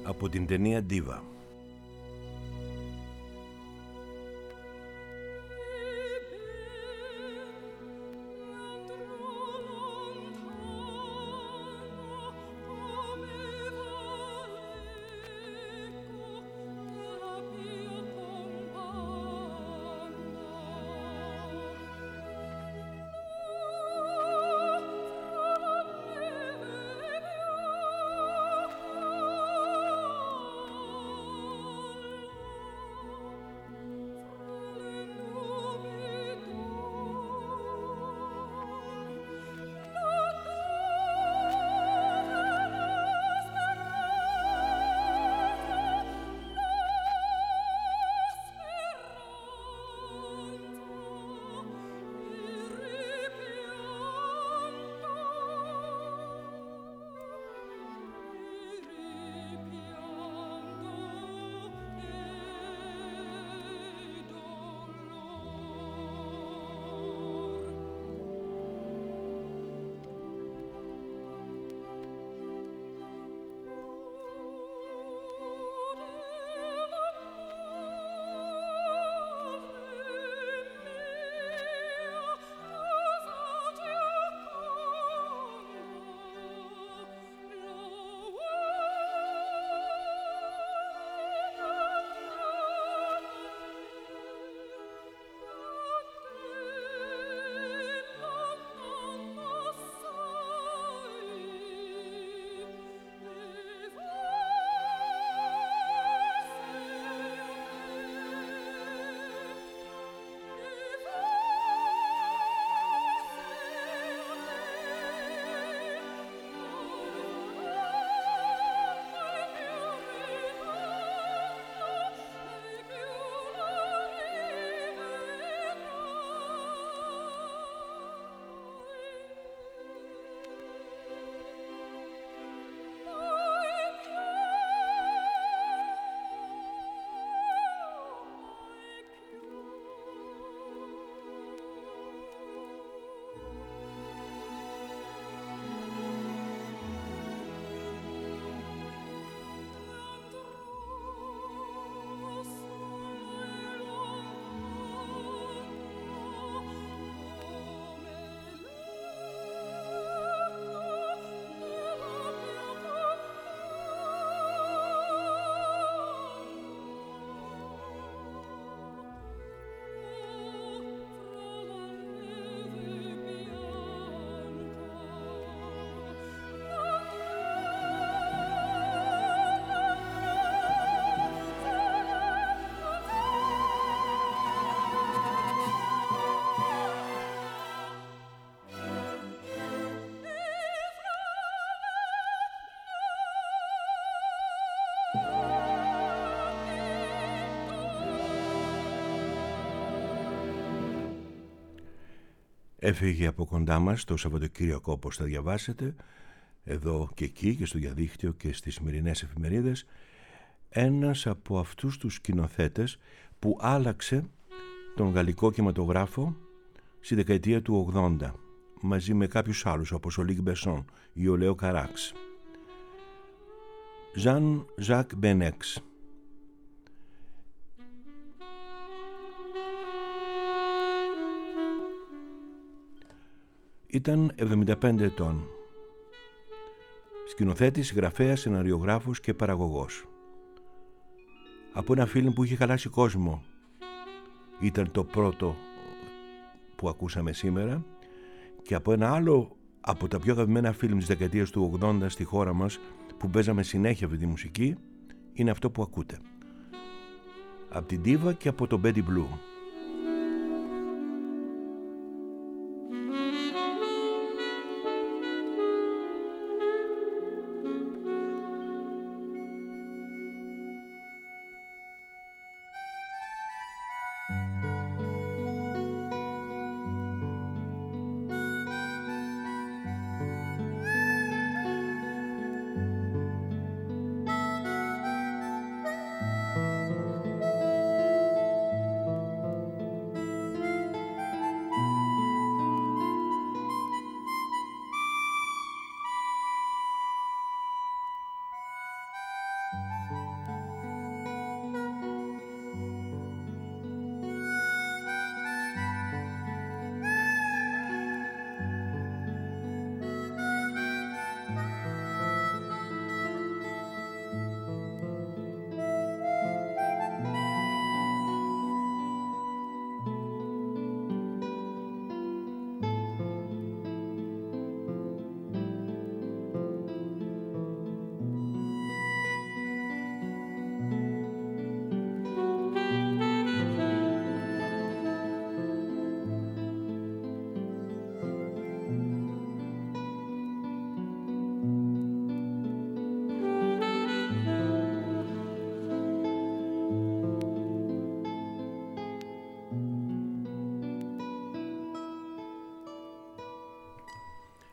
από την ταινία Diva. Έφυγε από κοντά μας το Σαββατοκύριακο, όπως θα διαβάσετε εδώ και εκεί και στο διαδίκτυο και στις σημερινές εφημερίδες, ένας από αυτούς τους σκηνοθέτες που άλλαξε τον γαλλικό κινηματογράφο στη δεκαετία του 80 μαζί με κάποιους άλλους όπως ο Λουκ Μπεσόν ή ο Λέο Καράξ. Jean-Jacques Benex. Ήταν 75 ετών. Σκηνοθέτης, συγγραφέας, σεναριογράφος και παραγωγός. Από ένα φιλμ που είχε χαλάσει κόσμο. Ήταν το πρώτο που ακούσαμε σήμερα. Και από ένα άλλο από τα πιο αγαπημένα φιλμ της δεκαετίας του 80 στη χώρα μας που παίζαμε συνέχεια αυτή τη μουσική, είναι αυτό που ακούτε. Από την Diva και από το Betty Blue.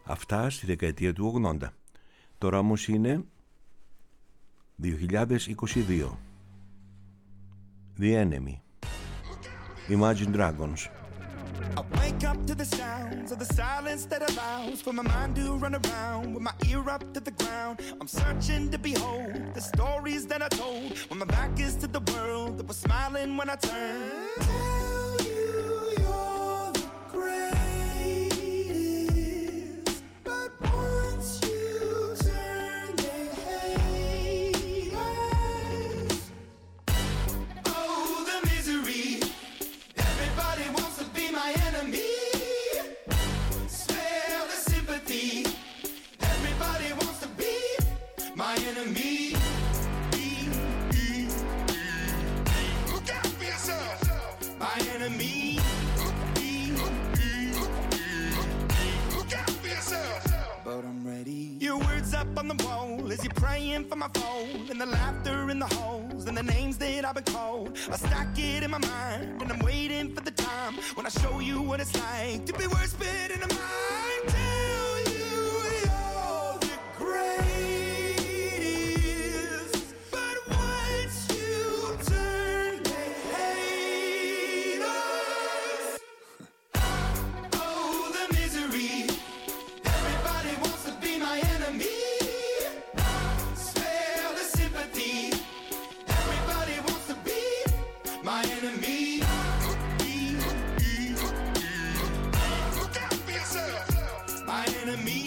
Αυτά στη δεκαετία του 80. Τώρα όμως είναι 2022. The Enemy, Imagine Dragons. I wake up to the sounds of the silence that allows for my mind to run around with my ear up to the ground. I'm searching to behold the stories that I told when my back is to the world that was smiling when I turned. Tell you you're the greatest, but once you turn they hate us. Oh, the misery. Everybody wants to be my enemy. Spare the sympathy. Everybody wants to be my enemy. Look out for yourself. My enemy. Look out for yourself. But I'm ready. Your words up on the wall as you're praying for my phone, and the laughter in the halls and the names that I've been called. I stack it in my mind and I'm waiting for the time when I show you what it's like to be worse fit in a mind. Tell you you're the greatest, but once you turn they hate us. Oh, the misery. Everybody wants to be my enemy. Spare the sympathy. Everybody wants to be my enemy. Look out for yourself. My enemy.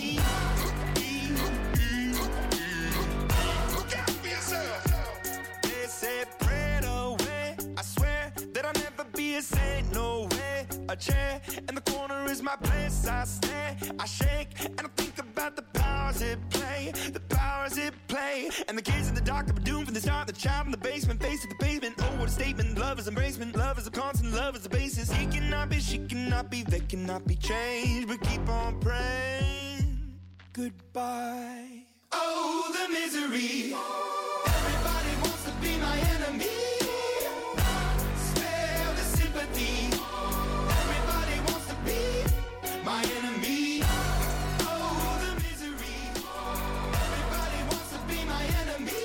Look out for yourself. They say pray away. I swear that I'll never be a saint. No way. A chair in the corner is my place. I stare, I shake, and I think about the powers it play. The powers it play. And the kids in the dark that were doomed from the start. The child in the basement, face to the pavement. Oh, what a statement. Love is embracement. Love is a constant. Love is the basis. He cannot be, she cannot be, they cannot be changed. But keep on praying. Goodbye. Oh, the misery. Everybody wants to be my enemy. Spare the sympathy. Everybody wants to be my enemy. Oh, the misery. Everybody wants to be my enemy.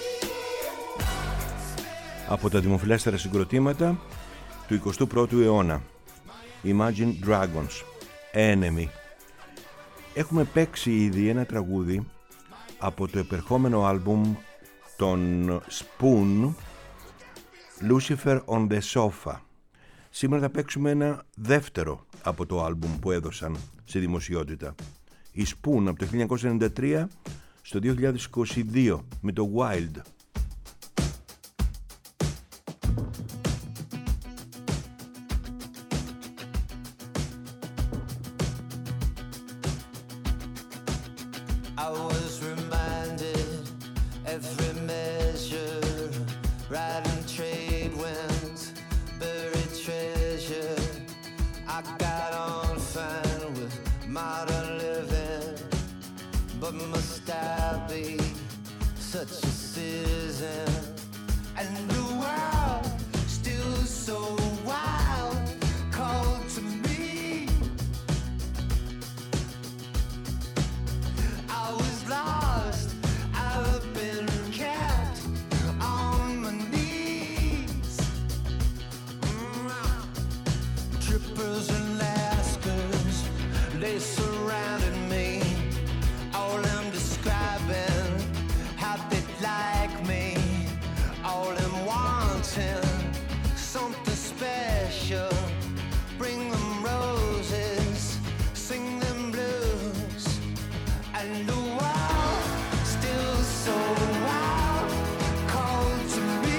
Από τα δημοφιλέστερα συγκροτήματα του 21ου αιώνα, Imagine Dragons, Enemy. Έχουμε παίξει ήδη ένα τραγούδι από το επερχόμενο άλμπουμ των Spoon, Lucifer on the Sofa. Σήμερα θα παίξουμε ένα δεύτερο από το άλμπουμ που έδωσαν στη δημοσιότητα. Η Spoon από το 1993 στο 2022 με το Wild. I was reminded every measure, riding trade winds, buried treasure. I got on fine with modern living, but must I be such a citizen? And the world still so wild, called to me. I was lost, I've been kept on my knees. Trippers and Lascars, they surrounded me. All them describing how they like me. All them wanting something special. Bring them roses, sing them blues. And the world still so wild, called to me.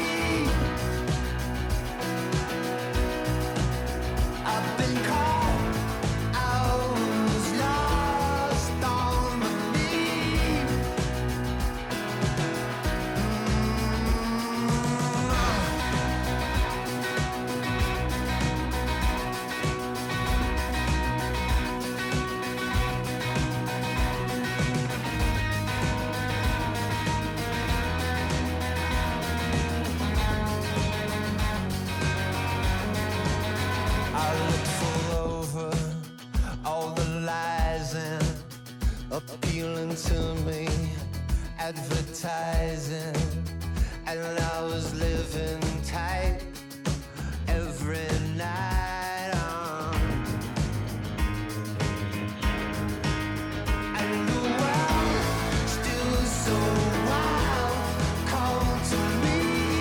I've been caught, I was lost on my knees. I looked full over all the lies and appealing to me, advertising, and I was living tight every night. And the world still so wild, called to me.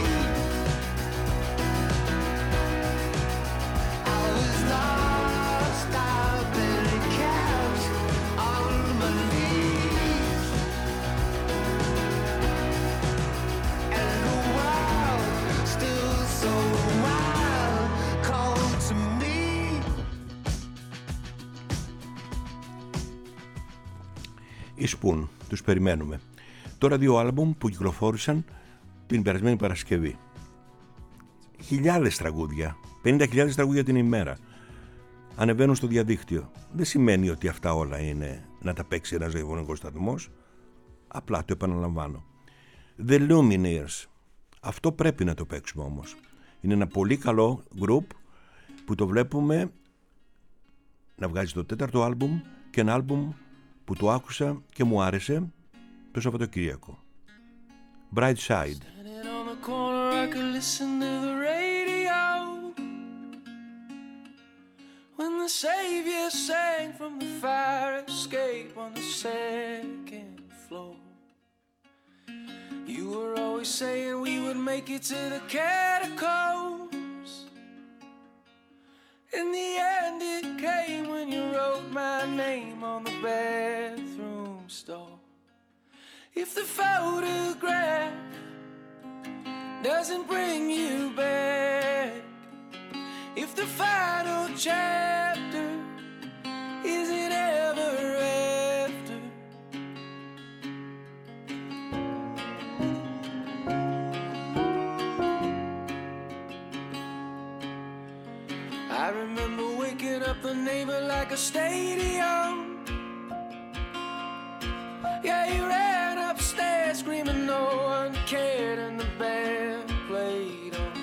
I was lost, I've been kept on my knees. And the world still so wild, called to me. Οι Spoon, τους περιμένουμε. Τώρα 2 άλμπουμ που κυκλοφόρησαν την περασμένη Παρασκευή. Χιλιάδες τραγούδια, 50.000 τραγούδια την ημέρα. Ανεβαίνουν στο διαδίκτυο. Δεν σημαίνει ότι αυτά όλα είναι να τα παίξει ένας ραδιοφωνικός σταθμός. Απλά το επαναλαμβάνω. The Lumineers. Αυτό πρέπει να το παίξουμε όμως. Είναι ένα πολύ καλό group που το βλέπουμε να βγάζει το 4ο άλμπουμ και ένα άλμπουμ που το άκουσα και μου άρεσε το Σαββατοκύριακο. Bright Side. Standing on the corner, I could listen to the radio when the Savior sang from the fire escape on the 2nd floor. You were always saying we would make it to the catacombs. In the end it came when you wrote my name on the bathroom stall. If the photograph doesn't bring you back, if the final chapter isn't ever after, I remember waking up the neighbor like a stadium. Yeah, he ran upstairs screaming no one cared, and the band played on.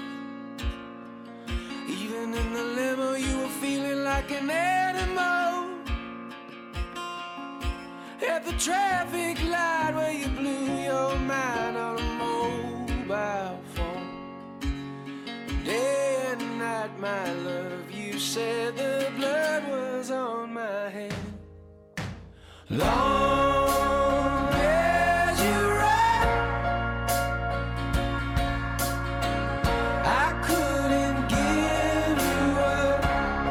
Even in the limo you were feeling like an animal. At the traffic light where you blew your mind on a mobile phone. Day and night, my love, you said the blood was on my hand. Long as you ride, I couldn't give you up.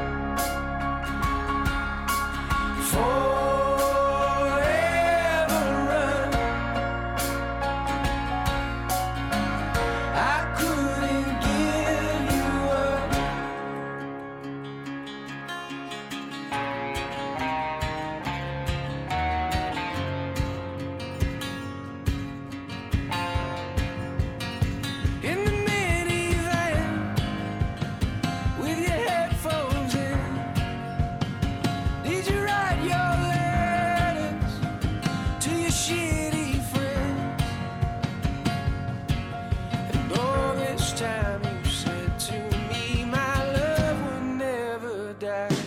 Forever run, I couldn't give you up. In the minivan with your headphones in, did you write your letters to your shitty friends? And all this time you said to me my love would never die.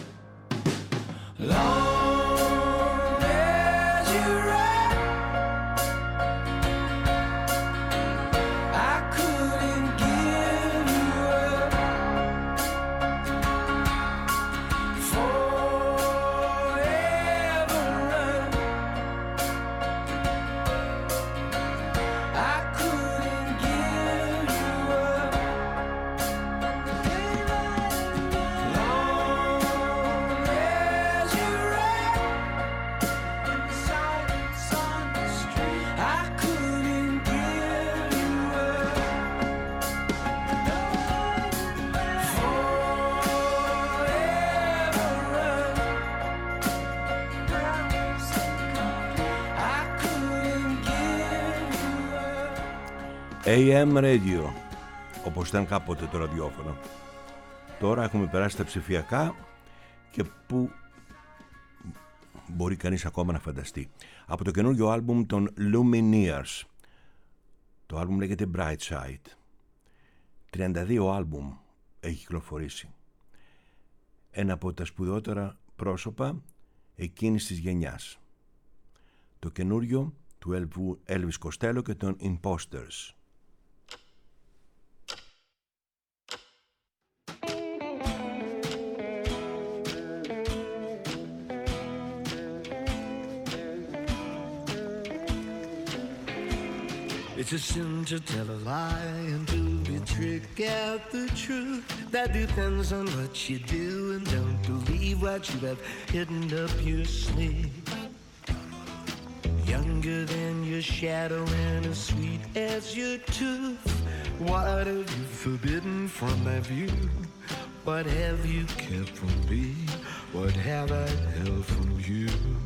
Long as you ride, I couldn't give you up. Forever run, I couldn't give you up. Long as you ride, silence on the street, I couldn't give you up. Forever run, I couldn't give you up. AM Radio, όπως ήταν κάποτε το ραδιόφωνο. Τώρα έχουμε περάσει τα ψηφιακά και που μπορεί κανείς ακόμα να φανταστεί. Από το καινούργιο άλμπουμ των Lumineers. Το άλμπουμ λέγεται Bright Side. 32 άλμπουμ έχει κυκλοφορήσει. Ένα από τα σπουδαιότερα πρόσωπα εκείνης της γενιάς. το καινούριο του Elvis Costello και των Imposters. It's a sin to tell a lie and to trick out the truth. That depends on what you do, and don't believe what you have hidden up your sleeve. Younger than your shadow and as sweet as your tooth. What have you forbidden from my view? What have you kept from me? What have I held from you?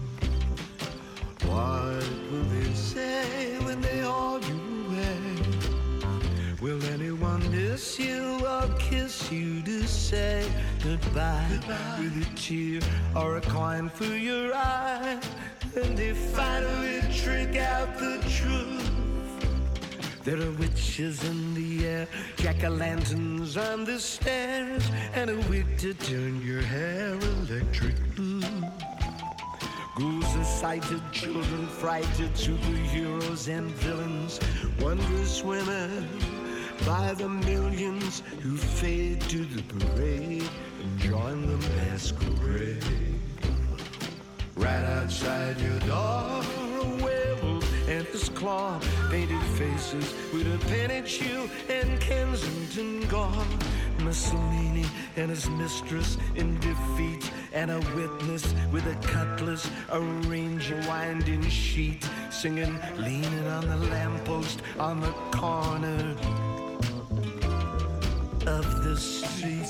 What will they say when they haul you away? Will anyone miss you or kiss you to say goodbye? With a tear or a coin for your eye? And they finally trick out the truth. There are witches in the air, jack-o'-lanterns on the stairs, and a wig to turn your hair electric blue. Ghouls are sighted, children frighted, superheroes and villains, wondrous women by the millions who fade to the parade and join the masquerade. Right outside your door, a werewolf and his claw, painted faces with a painted shoe and Kensington gore. Mussolini and his mistress in defeat, and a witness with a cutlass, arranging winding sheet, singing, leaning on the lamppost on the corner of the street.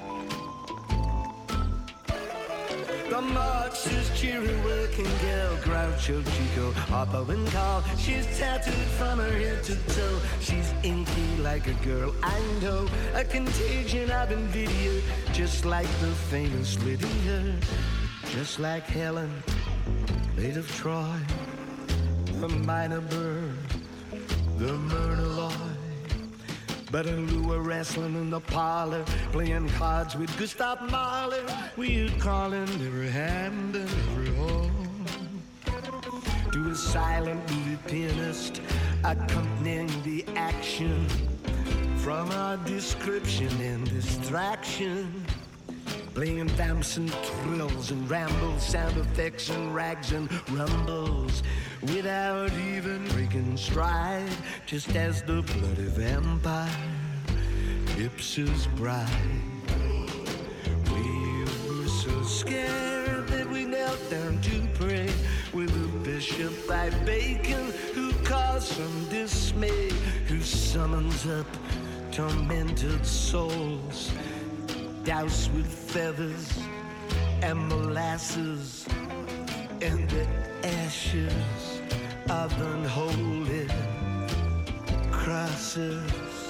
The Marxist cheery working girl, Groucho, Chico, Harpo and Carl. She's tattooed from her head to toe. She's inky like a girl I know. A contagion of NVIDIA, just like the famous Lydia. Just like Helen, maid of Troy. The minor bird, the Myrna Loy. But in lieu of wrestling in the parlor, playing cards with Gustav Mahler, we'd call in every hand and every home. To a silent movie pianist, accompanying the action from our description and distraction. Playing vamps and thrills and rambles, sound effects and rags and rumbles, without even breaking stride, just as the bloody vampire hips his bride. We were so scared that we knelt down to pray with a bishop by Bacon, who caused some dismay, who summons up tormented souls, doused with feathers and molasses and the ashes of unholy crosses.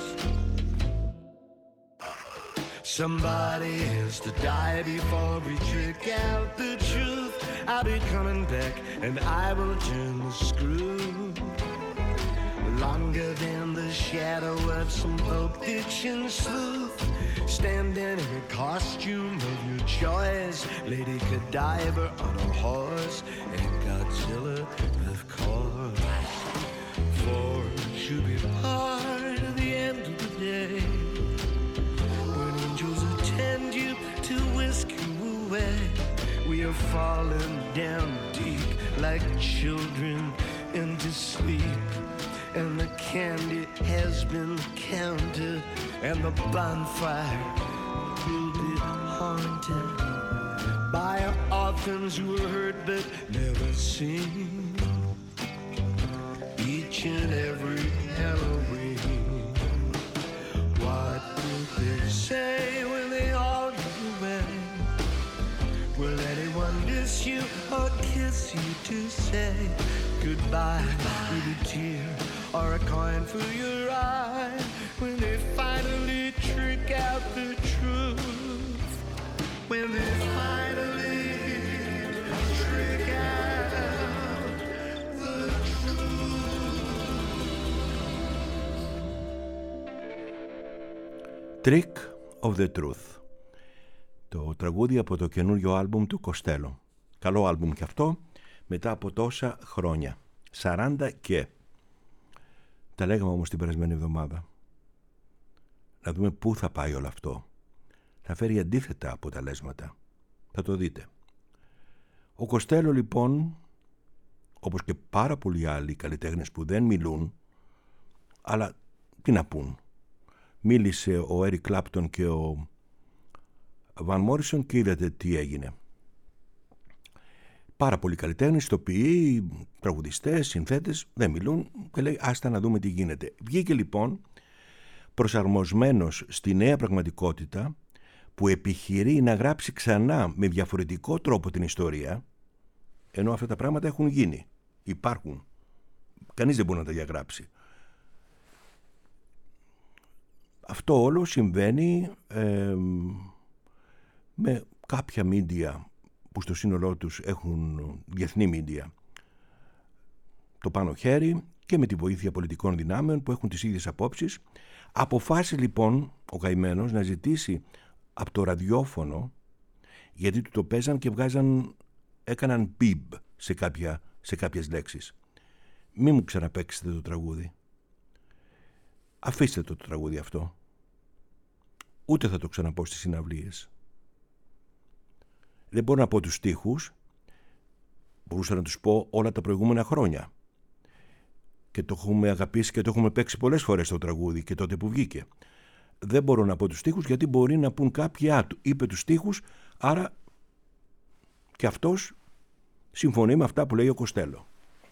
Somebody has to die before we trick out the truth. I'll be coming back and I will turn the screw. Longer than the shadow of some Pulp Fiction sleuth, standing in a costume of your choice, Lady Godiva on a horse, and Godzilla, of course. For should be part of the end of the day, when angels attend you to whisk you away. We are falling down deep like children into sleep, and the candy has been counted, and the bonfire will be haunted by orphans who were heard but never seen. Each and every Halloween, what will they say when they all go away? Will anyone miss you or kiss you to say goodbye with a tear or a coin for your eye, when they finally trick out the truth? When they finally trick out the truth. Trick of the Truth, το τραγούδι από το καινούριο άλμπουμ του Costello. Καλό άλμπουμ κι αυτό, μετά από τόσα χρόνια. 40 και. Τα λέγαμε όμως την περασμένη εβδομάδα. Να δούμε πού θα πάει όλο αυτό. Θα φέρει αντίθετα αποτελέσματα. Θα το δείτε. Ο Κοστέλο λοιπόν, όπως και πάρα πολλοί άλλοι καλλιτέχνες που δεν μιλούν, αλλά τι να πούν. Μίλησε ο Έρικ Κλάπτον και ο Βαν Μόρισον και είδατε τι έγινε. Πάρα πολλοί καλλιτέχνες, ηθοποιοί, τραγουδιστές, συνθέτες δεν μιλούν και λέει άστα να δούμε τι γίνεται. Βγήκε λοιπόν προσαρμοσμένος στη νέα πραγματικότητα που επιχειρεί να γράψει ξανά με διαφορετικό τρόπο την ιστορία, ενώ αυτά τα πράγματα έχουν γίνει, υπάρχουν. Κανείς δεν μπορεί να τα διαγράψει. Αυτό όλο συμβαίνει με κάποια μίντια που στο σύνολό τους έχουν διεθνή μίντια το πάνω χέρι και με τη βοήθεια πολιτικών δυνάμεων που έχουν τις ίδιες απόψεις. Αποφάσισε λοιπόν ο καημένος να ζητήσει από το ραδιόφωνο, γιατί του το παίζαν και έκαναν πιμπ σε κάποιες λέξεις. Μη μου ξαναπαίξετε το τραγούδι. Αφήστε το τραγούδι αυτό. Ούτε θα το ξαναπώ στις συναυλίες. Δεν μπορώ να πω τους στίχους. Μπορούσα να τους πω όλα τα προηγούμενα χρόνια. Και το έχουμε αγαπήσει και το έχουμε παίξει πολλές φορές το τραγούδι και τότε που βγήκε. Δεν μπορώ να πω τους στίχους γιατί μπορεί να πούν κάποιοι είπε τους στίχους, άρα και αυτός συμφωνεί με αυτά που λέει ο Κοστέλο.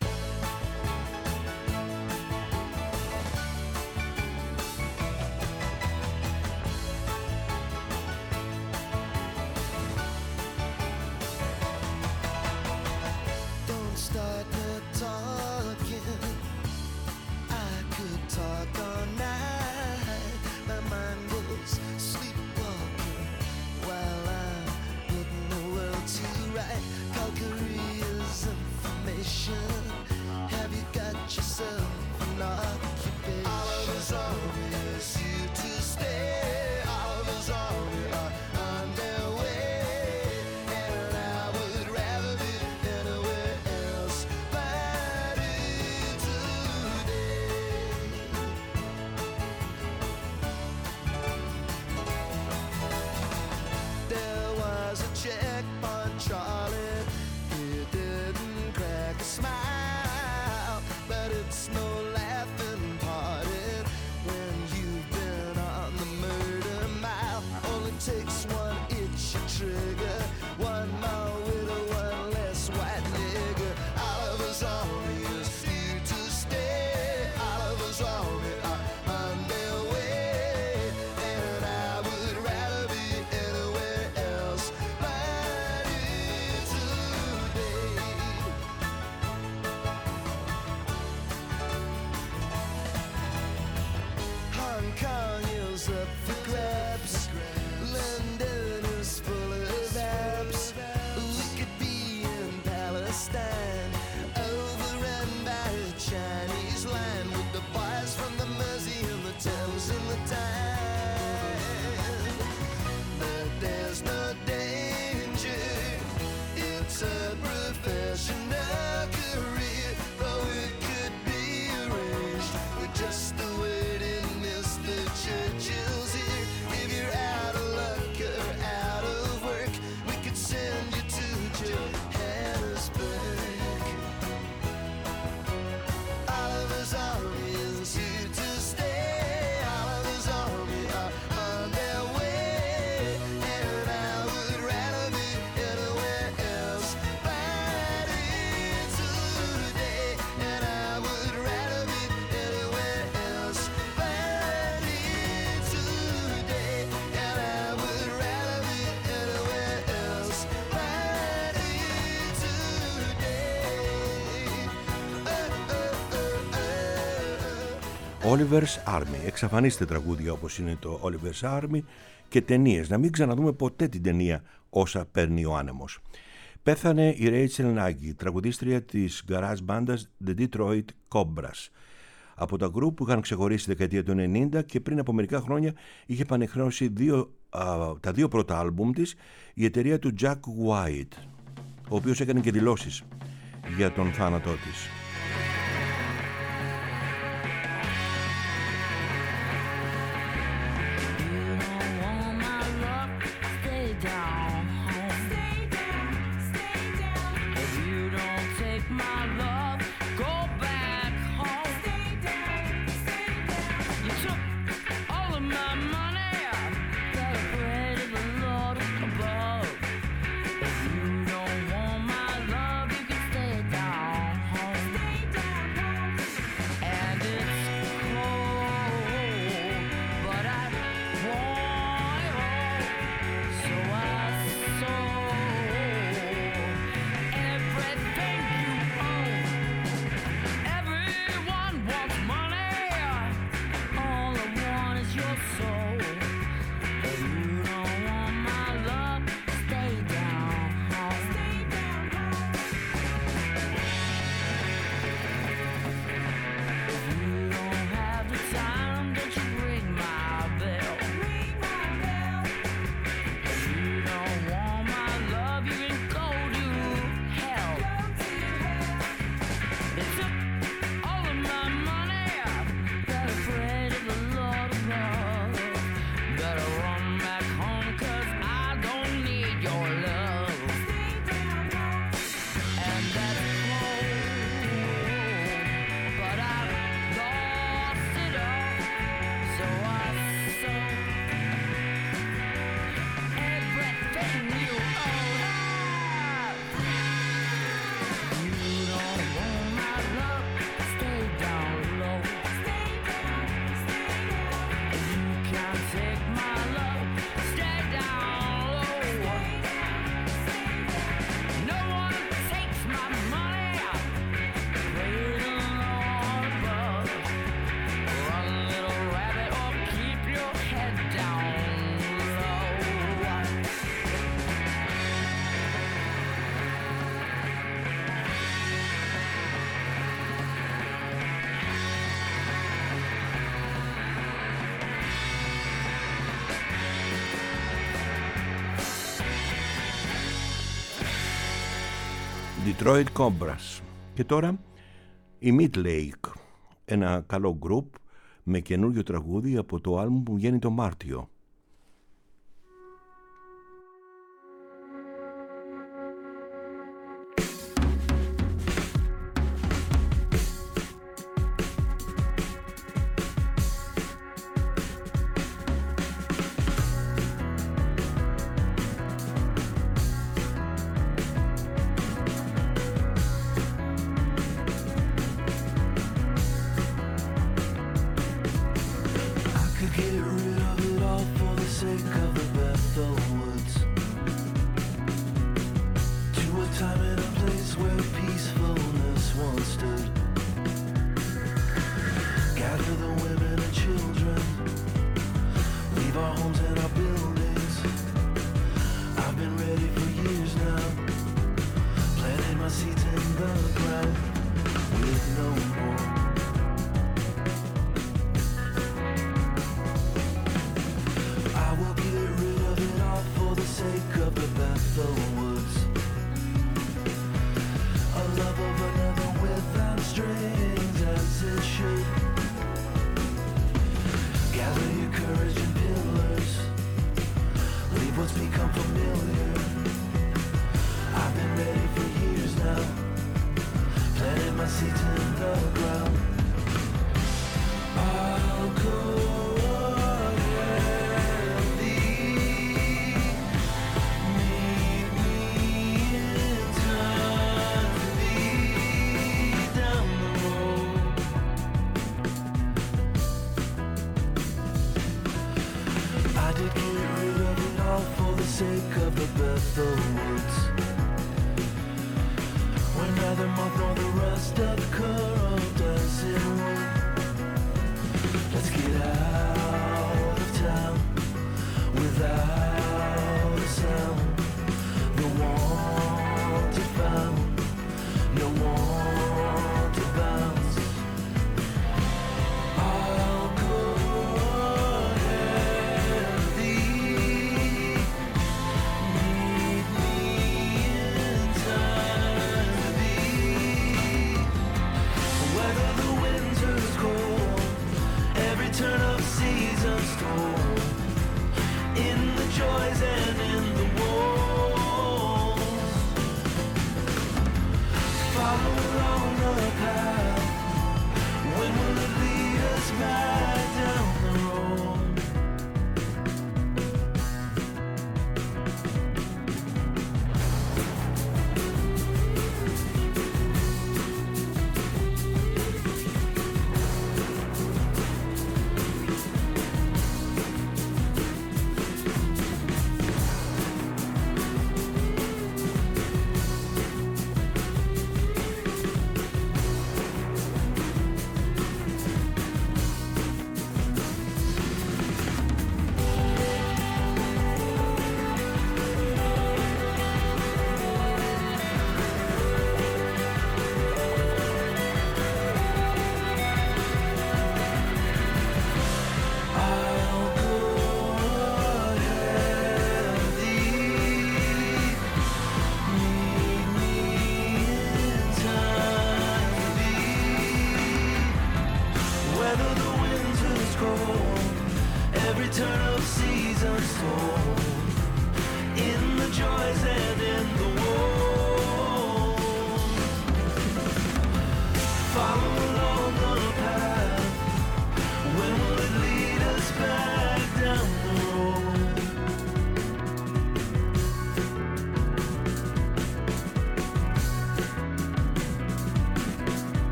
Oliver's Army. Εξαφανίστε τραγούδια όπως είναι το Oliver's Army και ταινίες. Να μην ξαναδούμε ποτέ την ταινία όσα παίρνει ο άνεμος. Πέθανε η Rachel Nagy, τραγουδίστρια της garage μπάντας The Detroit Cobras. Από τα γκρουπ που είχαν ξεχωρίσει τη δεκαετία του 90 και πριν από μερικά χρόνια είχε πανεχρώσει τα δύο πρώτα άλμπουμ της η εταιρεία του Jack White, ο οποίος έκανε και δηλώσεις για τον θάνατό της. Detroit Cobras. Και τώρα η Midlake, ένα καλό γκρουπ με καινούριο τραγούδι από το άλμπουμ που βγαίνει το Μάρτιο.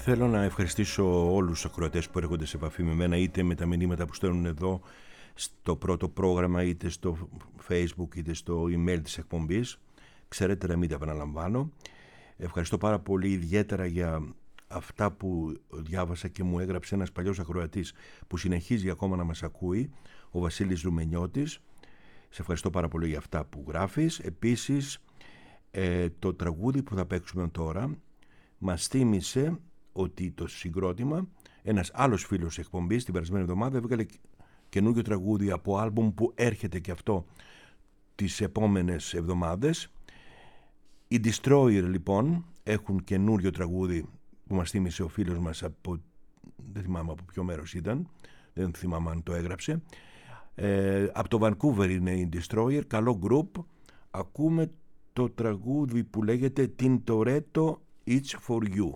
Θέλω να ευχαριστήσω όλους τους ακροατές που έρχονται σε επαφή με μένα, είτε με τα μηνύματα που στέλνουν εδώ στο πρώτο πρόγραμμα, είτε στο Facebook, είτε στο email της εκπομπής. Ξέρετε να μην τα επαναλαμβάνω. Ευχαριστώ πάρα πολύ ιδιαίτερα για αυτά που διάβασα και μου έγραψε ένας παλιός ακροατής που συνεχίζει ακόμα να μας ακούει, ο Βασίλης Ρουμενιώτης. Σε ευχαριστώ πάρα πολύ για αυτά που γράφεις. Επίσης, το τραγούδι που θα παίξουμε τώρα μας θύμισε ότι το συγκρότημα, ένας άλλος φίλος εκπομπής την περασμένη εβδομάδα έβγαλε καινούργιο τραγούδι από άλμπουμ που έρχεται και αυτό τις επόμενες εβδομάδες. Οι Destroyer λοιπόν έχουν καινούριο τραγούδι που μας θύμισε ο φίλος μας από, δεν θυμάμαι από ποιο μέρος ήταν, δεν θυμάμαι αν το έγραψε, από το Vancouver είναι οι Destroyer, καλό group. Ακούμε το τραγούδι που λέγεται Tintoretto It's For You.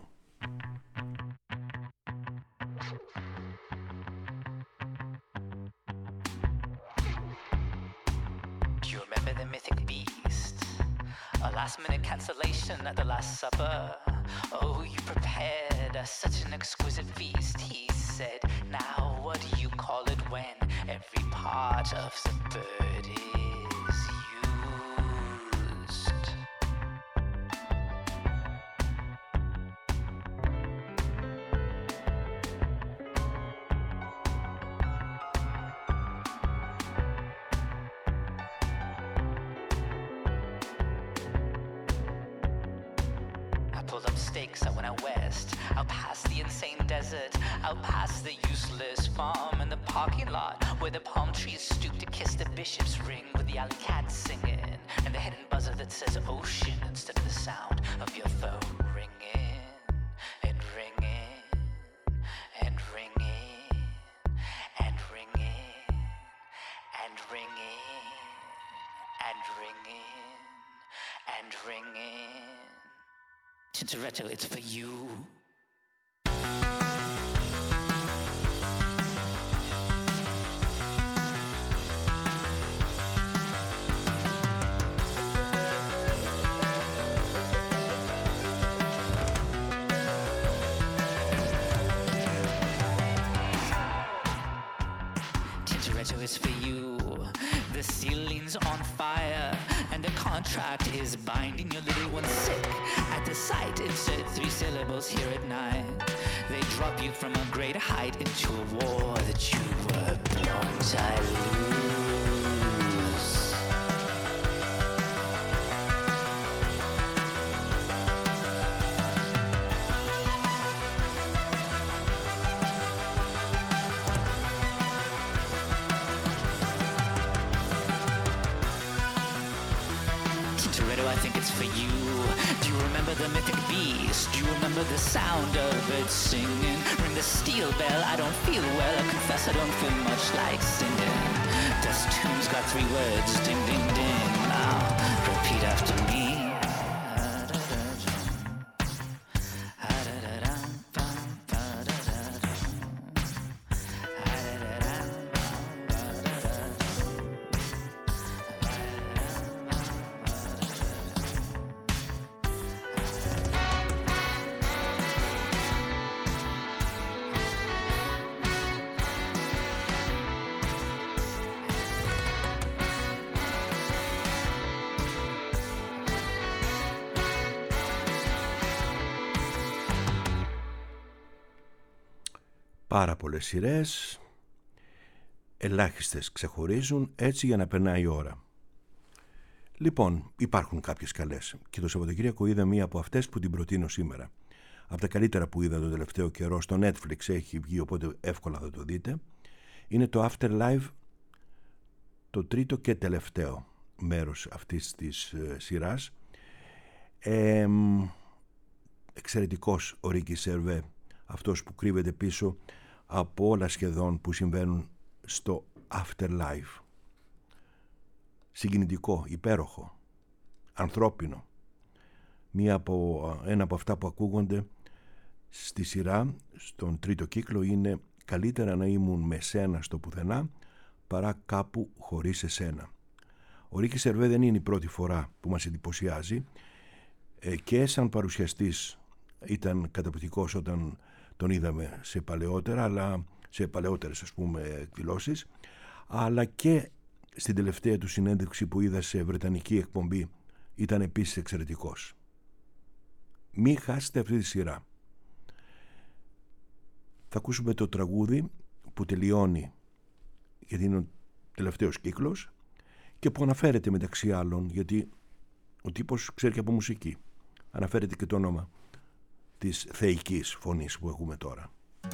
Do you remember the mythic beast? A last-minute cancellation at the Last Supper. Oh, you prepared us such an exquisite feast. He said, now what do you call it when every part of the bird is used? I went out west, out past the insane desert, out past the useless farm and the parking lot where the palm trees stoop to kiss the bishop's ring with the alley cat singing and the hidden buzzer that says ocean instead of the sound of your phone ringing and ringing and ringing and ringing and ringing and ringing and ringing. Tintoretto, it's for you. Tintoretto is for you. The ceiling's on fire and the contract is binding your little one sick. At the sight, insert 3 syllables here at night. They drop you from a great height into a war that you were born to lose. I think it's for you. Do you remember the mythic beast? Do you remember the sound of it singing? Ring the steel bell, I don't feel well. I confess I don't feel much like singing. This tune's got 3 words, ding, ding, ding. Now, repeat after me. Πάρα πολλές σειρές, ελάχιστες ξεχωρίζουν, έτσι για να περνάει η ώρα. Λοιπόν, υπάρχουν κάποιες καλές και το Σαββατοκύριακο είδα μία από αυτές που την προτείνω σήμερα. Από τα καλύτερα που είδα το τελευταίο καιρό, στο Netflix έχει βγει, οπότε εύκολα θα το δείτε. Είναι το Afterlife, το τρίτο και τελευταίο μέρος αυτής της σειράς. Εξαιρετικός ο Ρίκι Σερβέ, αυτός που κρύβεται πίσω από όλα σχεδόν που συμβαίνουν στο Afterlife. Συγκινητικό, υπέροχο, ανθρώπινο. Ένα από αυτά που ακούγονται στη σειρά, στον τρίτο κύκλο, είναι «Καλύτερα να ήμουν με σένα στο πουθενά παρά κάπου χωρίς εσένα». Ο Ρίκι Σερβέ δεν είναι η πρώτη φορά που μας εντυπωσιάζει, και σαν παρουσιαστής ήταν καταπληκτικός όταν τον είδαμε σε παλαιότερες ας πούμε εκδηλώσεις, αλλά και στην τελευταία του συνέντευξη που είδα σε βρετανική εκπομπή ήταν επίσης εξαιρετικός. Μην χάσετε αυτή τη σειρά. Θα ακούσουμε το τραγούδι που τελειώνει, γιατί είναι ο τελευταίος κύκλος και που αναφέρεται μεταξύ άλλων, γιατί ο τύπος ξέρει και από μουσική, αναφέρεται και το όνομα της θεϊκής φωνής που έχουμε τώρα.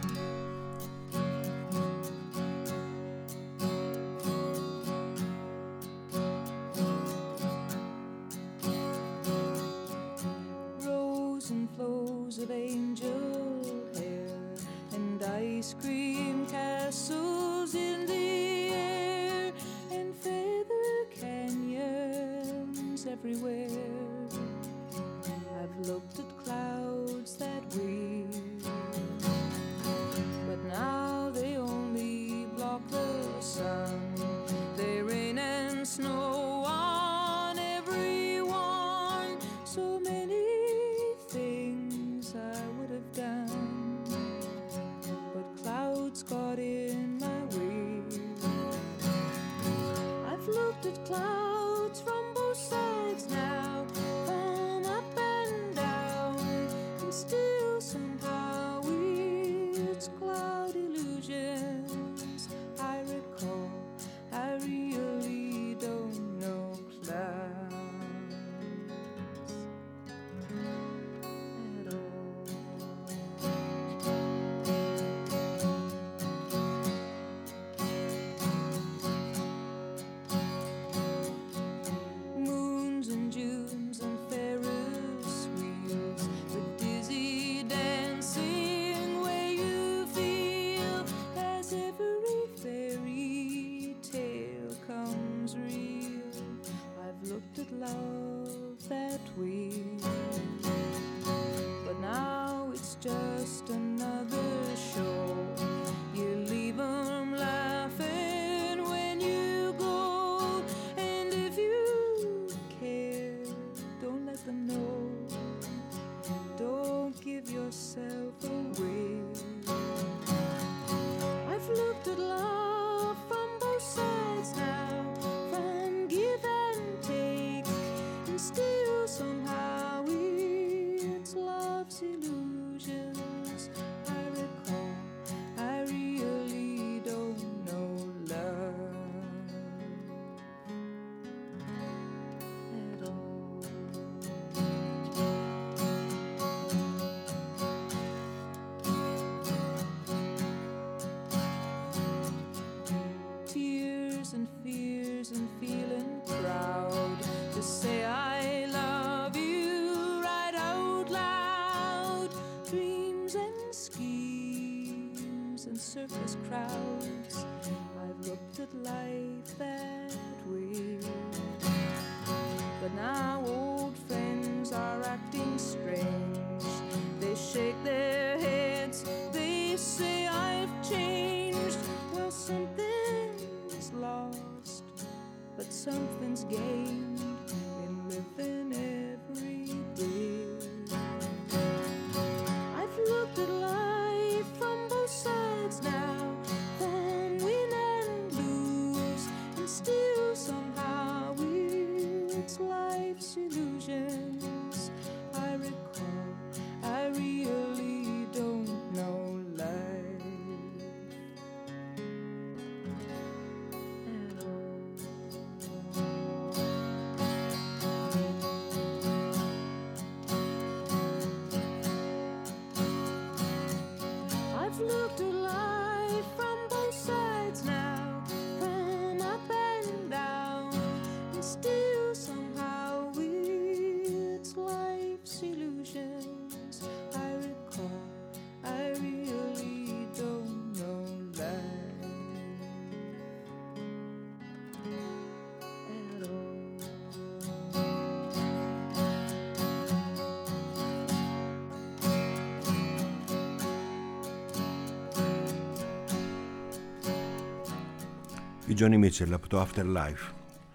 Η Τζόνι Μίτσελ από το Afterlife.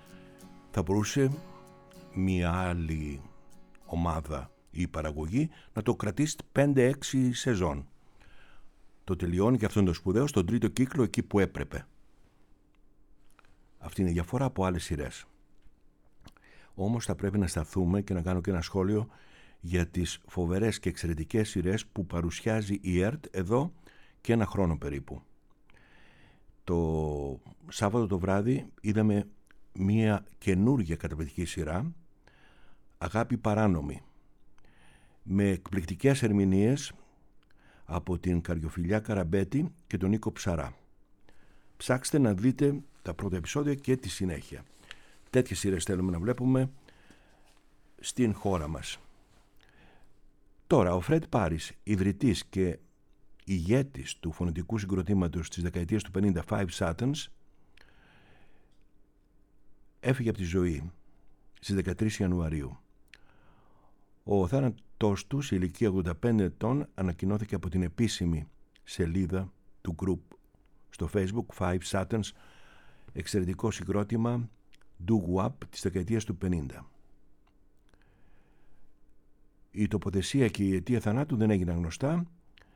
Θα μπορούσε μια άλλη ομάδα ή παραγωγή να το κρατήσει 5-6 σεζόν. το τελειώνει και αυτό είναι το σπουδαίο, στον τρίτο κύκλο εκεί που έπρεπε. Αυτή είναι η διαφορά από άλλες σειρές. Όμως θα πρέπει να σταθούμε και να κάνω και ένα σχόλιο για τις φοβερές και εξαιρετικές σειρές που παρουσιάζει η ΕΡΤ εδώ και ένα χρόνο περίπου. Το Σάββατο το βράδυ είδαμε μια καινούργια καταπληκτική σειρά, Αγάπη παράνομη, με εκπληκτικές ερμηνείες από την Καριοφιλιά Καραμπέτη και τον Νίκο Ψαρά. Ψάξτε να δείτε τα πρώτα επεισόδια και τη συνέχεια. Τέτοιες σειρές θέλουμε να βλέπουμε στην χώρα μας. Τώρα, ο Φρεντ Πάρις, ιδρυτής και ηγέτης του φωνητικού συγκροτήματος της δεκαετίας του 50 Five Satins, έφυγε από τη ζωή στις 13 Ιανουαρίου. Ο θάνατός του σε ηλικία 85 ετών ανακοινώθηκε από την επίσημη σελίδα του group στο Facebook Five Satins, εξαιρετικό συγκρότημα doo-wop της δεκαετίας του 50. Η τοποθεσία και η αιτία θανάτου δεν έγιναν γνωστά.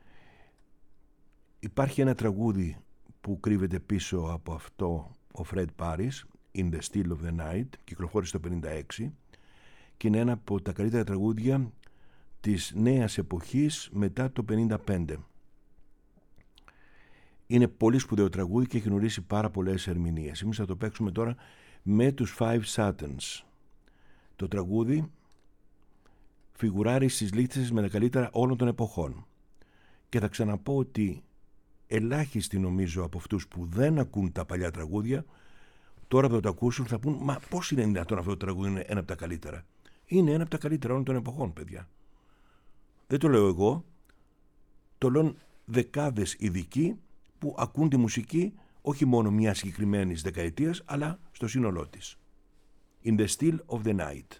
Υπάρχει ένα τραγούδι που κρύβεται πίσω από αυτό ο Fred Paris, In the Still of the Night, κυκλοφόρησε το 1956 και είναι ένα από τα καλύτερα τραγούδια της νέας εποχής μετά το 1955. Είναι πολύ σπουδαίο τραγούδι και έχει γνωρίσει πάρα πολλές ερμηνείες. Εμείς θα το παίξουμε τώρα με τους Five Satins. Το τραγούδι φιγουράρει στις λίστες με τα καλύτερα όλων των εποχών. Και θα ξαναπώ ότι ελάχιστοι νομίζω από αυτούς που δεν ακούν τα παλιά τραγούδια, τώρα θα το ακούσουν, θα πούν, μα πώς είναι δυνατόν αυτό το τραγούδι είναι ένα από τα καλύτερα. Είναι ένα από τα καλύτερα όλων των εποχών, παιδιά. Δεν το λέω εγώ, το λένε δεκάδες ειδικοί που ακούν τη μουσική όχι μόνο μια συγκεκριμένης δεκαετίας, αλλά στο σύνολό της. In the Still of the Night.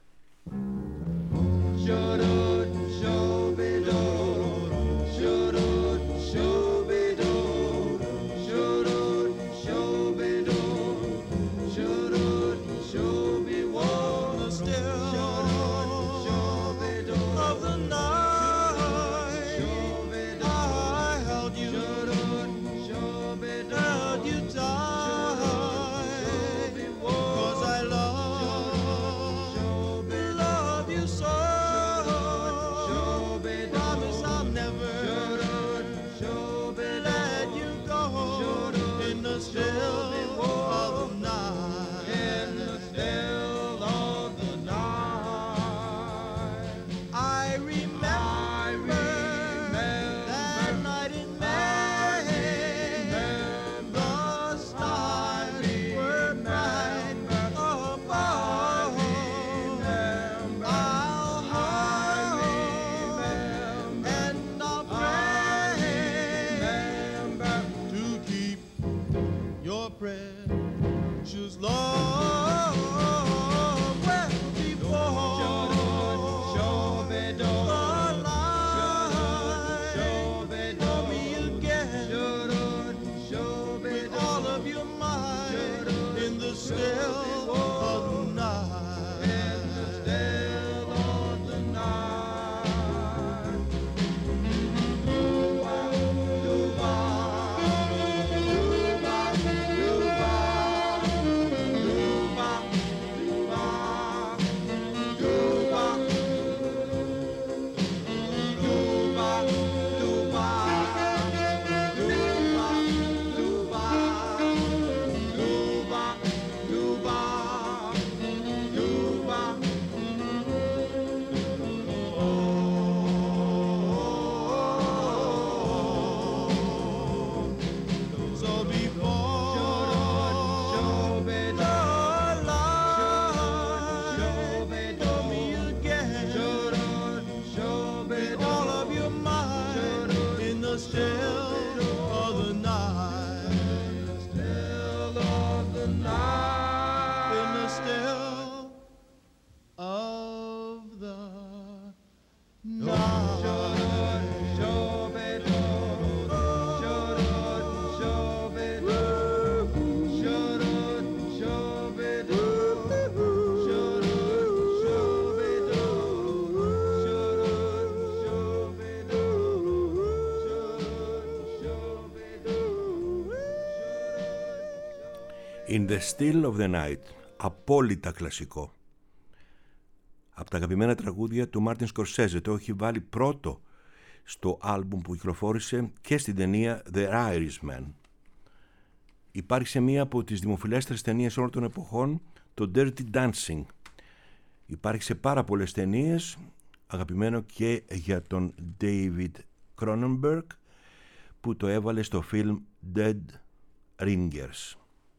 In the Still of the Night, απόλυτα κλασικό. Από τα αγαπημένα τραγούδια του Μάρτιν Σκορσέζε, το έχει βάλει πρώτο στο άλμπουμ που κυκλοφόρησε και στην ταινία The Irishman. Υπάρχει σε μία από τις δημοφιλέστερες ταινίες όλων των εποχών, το Dirty Dancing. Υπάρχει σε πάρα πολλές ταινίες, αγαπημένο και για τον David Cronenberg που το έβαλε στο film Dead Ringers.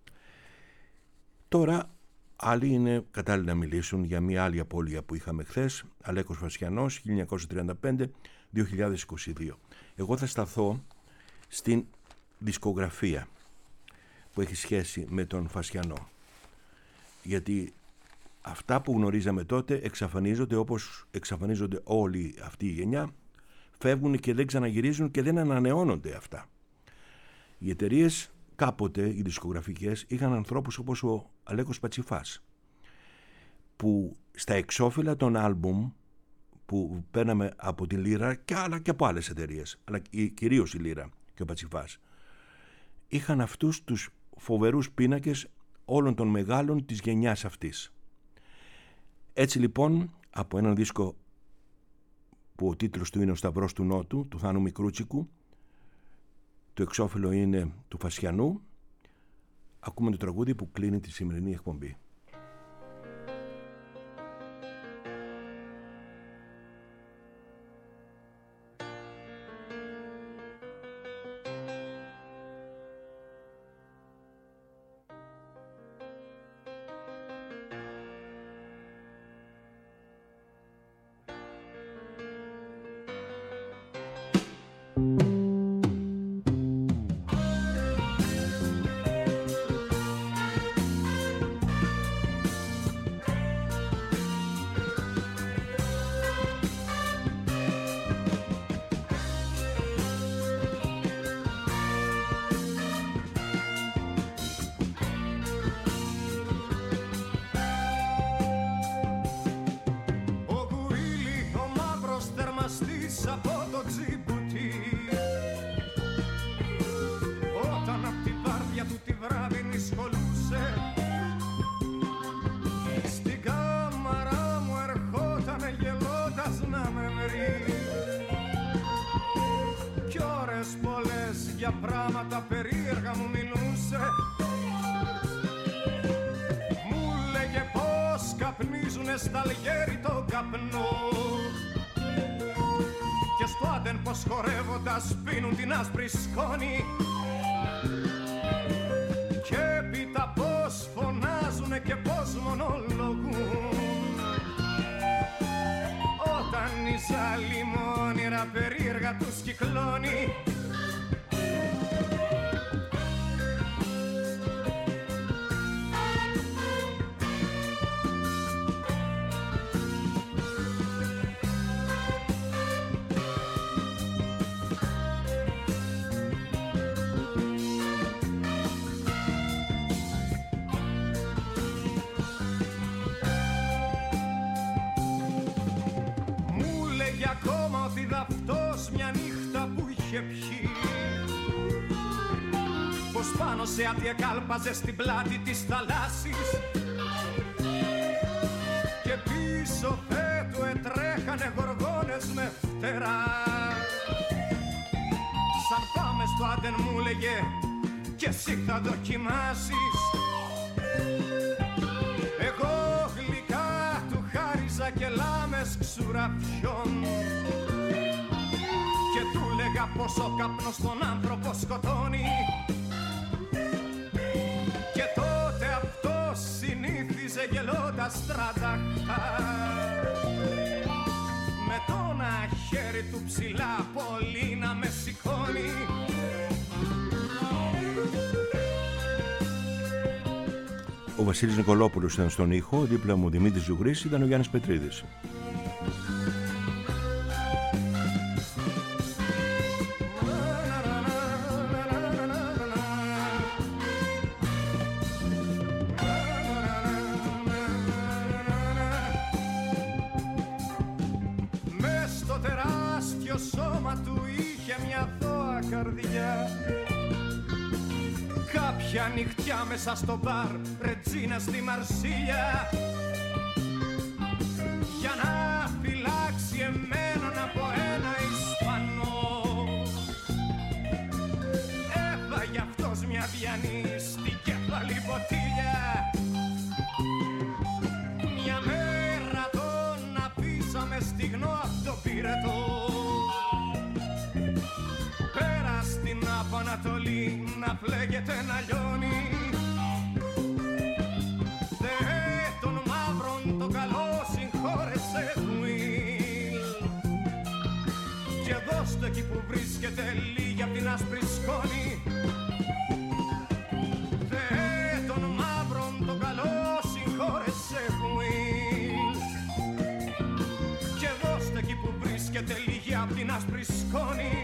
Τώρα άλλοι είναι κατάλληλοι να μιλήσουν για μια άλλη απώλεια που είχαμε χθες, Αλέκος Φασιανός, 1935-2022. Εγώ θα σταθώ στην δισκογραφία που έχει σχέση με τον Φασιανό, γιατί αυτά που γνωρίζαμε τότε εξαφανίζονται όπως εξαφανίζονται όλη αυτή η γενιά, φεύγουν και δεν ξαναγυρίζουν και δεν ανανεώνονται αυτά. Οι εταιρείες κάποτε, οι δισκογραφικές, είχαν ανθρώπους όπως ο Αλέκος Πατσιφάς, που στα εξώφυλλα των άλμπουμ που παίρναμε από τη Λύρα και από άλλες εταιρείες, αλλά κυρίως η Λύρα και ο Πατσιφάς, είχαν αυτούς τους φοβερούς πίνακες όλων των μεγάλων της γενιάς αυτής. Έτσι λοιπόν, από έναν δίσκο που ο τίτλος του είναι «Ο Σταυρός του Νότου», του Θάνου Μικρούτσικου, το εξώφυλλο είναι του Φασιανού, ακούμε το τραγούδι που κλείνει τη σημερινή εκπομπή. Πίνουν την άσπρη σκόνη και έπειτα πως φωνάζουνε και πως μονολογούν όταν η ζάλη μόνιρα περίεργα τους κυκλώνει. Πως πάνω σε άδεια κάλπαζε στην πλάτη της θαλάσσης και πίσω θέτου ετρέχανε γοργόνες με φτερά. Σαν πάμε στο Άντεν μου λέγε κι εσύ θα δοκιμάσεις. Εγώ γλυκά του χάριζα και λάμες ξουραφιών και του λέγα πως ο καπνός τον άνθρωπο σκοτώνει. Και τότε αυτός συνήθιζε γελώντας τρανταχτά με το ένα χέρι του ψηλά πολύ να με σηκώνει. Ο Βασίλης Νικολόπουλος ήταν στον ήχο, δίπλα μου ο Δημήτρης Ζουγρής, ήταν ο Γιάννης Πετρίδης. Για νυχτιά μέσα στο μπαρ, Ρετζίνα στη Μαρσίλια, για να φυλάξει εμέναν από ένα Ισπανό. Έφαγε αυτός μια διανή στην κεφαλή ποτήλια. Μια μέρα τον αφήσαμε στιγνό απ' το πυρετό. Πέρα στην Απανατολή να φλέγεται να λιώνει. Θεέ των μαύρων το καλό συγχώρεσε Will. Και δώστε εκεί που βρίσκεται λίγη απ' την άσπρη σκόνη. Θεέ των μαύρων το καλό συγχώρεσε Will. Και δώστε εκεί που βρίσκεται λίγη απ' την άσπρη σκόνη.